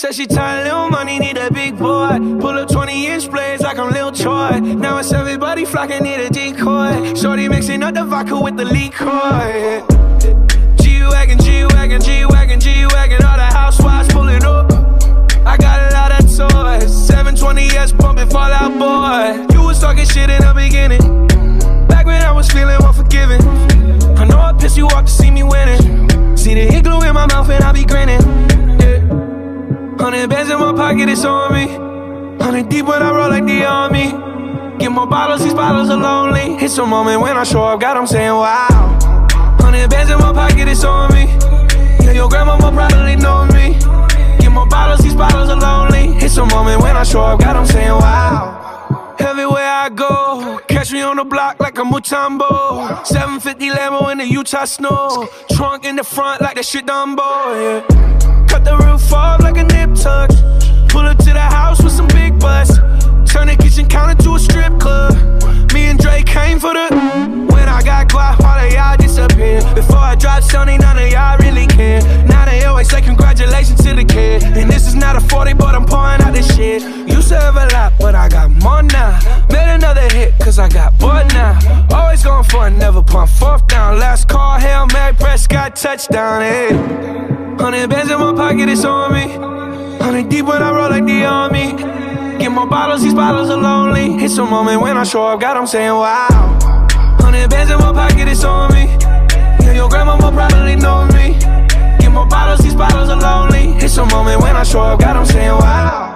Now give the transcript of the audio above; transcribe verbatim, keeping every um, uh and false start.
Said she tired, little money, need a big boy. Pull up twenty inch blades like I'm Lil Troy. Now it's everybody flocking, need a decoy. Shorty mixing up the vodka with the liquor. G-Wagon, G-Wagon, G-Wagon, G-Wagon. All the housewives pulling up. I got a lot of toys. seven twenty S pumping Fall Out Boy. You was talking shit in the beginning, back when I was feeling unforgiving. I know I pissed you off to see me winning. See the hit glue in my mouth and I be grinning. Hundred bands in my pocket, it's on me. Hundred deep when I roll like the army. Get more bottles, these bottles are lonely. It's a moment when I show up, God, I'm saying wow. Hundred bands in my pocket, it's on me. Yeah, your grandma will probably know me. Get more bottles, these bottles are lonely. It's a moment when I show up, God, I'm saying wow. Everywhere I go, catch me on the block like a Mutombo. seven fifty Lambo in the Utah snow. Trunk in the front like that shit Dumbo, yeah. Cut the roof off like a nip tuck. Pull up to the house with some big butts. Turn the kitchen counter to a strip club. Me and Drake came for the. When I got guap, all of y'all disappear. Before I dropped Sony, none of y'all really care. Now they always say congratulations to the kid. And this is not a forty, but I'm pouring out this shit. Used to have a lot, but I got more now. Made another hit, cause I got bored now. Always going for it, never pump fourth down. Last call, Hail Mary, Prescott, touchdown, hey. Hundred bands in my pocket, it's on me. Hundred deep when I roll like the army. Get more bottles, these bottles are lonely. It's a moment when I show up, God, I'm saying wow. Hundred bands in my pocket, it's on me. Yeah, your grandma will probably know me. Get more bottles, these bottles are lonely. It's a moment when I show up, God, I'm saying wow.